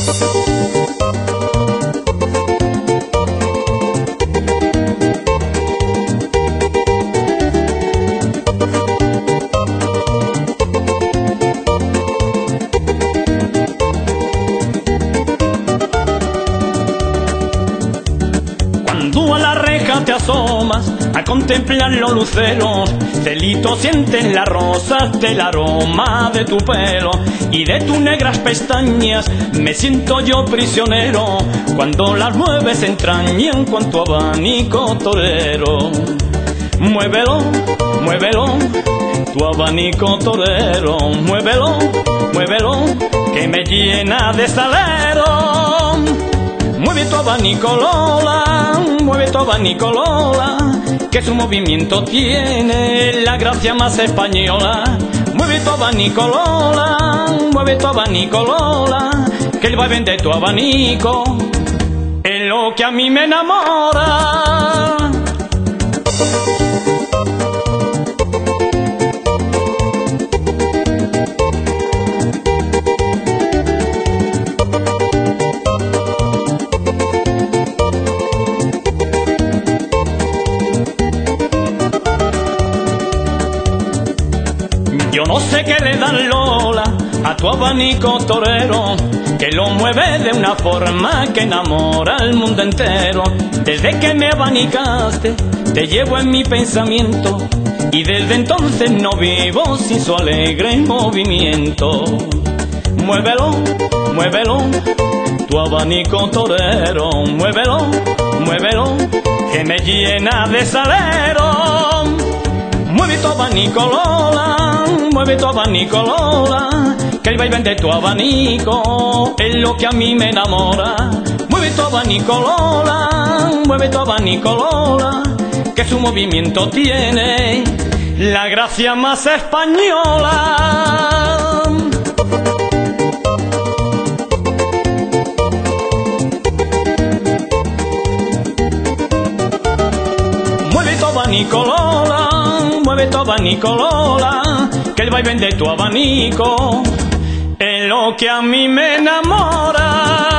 Tú a la reja te asomas a contemplar los luceros, celito sientes las rosas del aroma de tu pelo y de tus negras pestañas me siento yo prisionero cuando las nubes se entrañan con tu abanico torero. Muévelo, muévelo, tu abanico torero, muévelo, muévelo, que me llena de salero. Mueve tu abanico Lola, mueve tu abanico Lola, que su movimiento tiene la gracia más española. Mueve tu abanico Lola, mueve tu abanico Lola, que el vaivén de tu abanico es lo que a mí me enamora. Yo no sé qué le dan Lola a tu abanico torero, que lo mueve de una forma que enamora al mundo entero. Desde que me abanicaste te llevo en mi pensamiento y desde entonces no vivo sin su alegre movimiento. Muévelo, muévelo, tu abanico torero, muévelo, muévelo, que me llena de salero. Mueve tu abanico Lola, mueve tu abanico Lola, que el vaivén de tu abanico es lo que a mí me enamora. Mueve tu abanico Lola, mueve tu abanico Lola, que su movimiento tiene la gracia más española. Mueve tu abanico Lola, mueve tu abanico Lola, que el vaivén de tu abanico es lo que a mí me enamora.